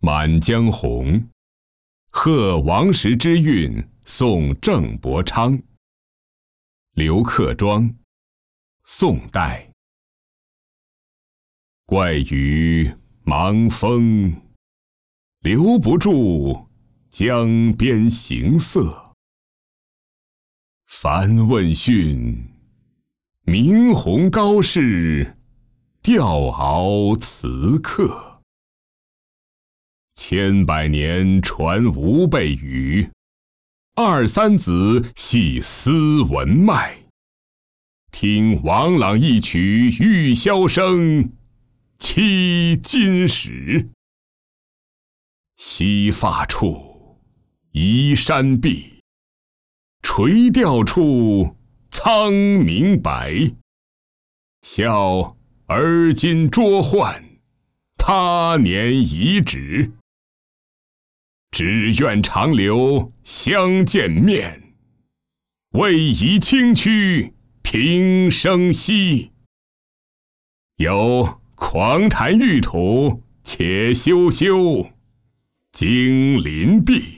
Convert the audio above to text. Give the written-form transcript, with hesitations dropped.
满江红》，贺王时之韵，宋郑伯昌。刘克庄，宋代。怪雨忙风，留不住江边行色。凡问讯，明洪高士，吊鳌辞客。千百年传吴备语，二三子系斯文脉。听王朗一曲玉箫声，凄金石。息发处，移山碧；垂钓处，苍冥白。笑而今捉换，他年已止。只愿长留相见面，为宜清曲平生息。有狂谈玉土且休休，经临毕。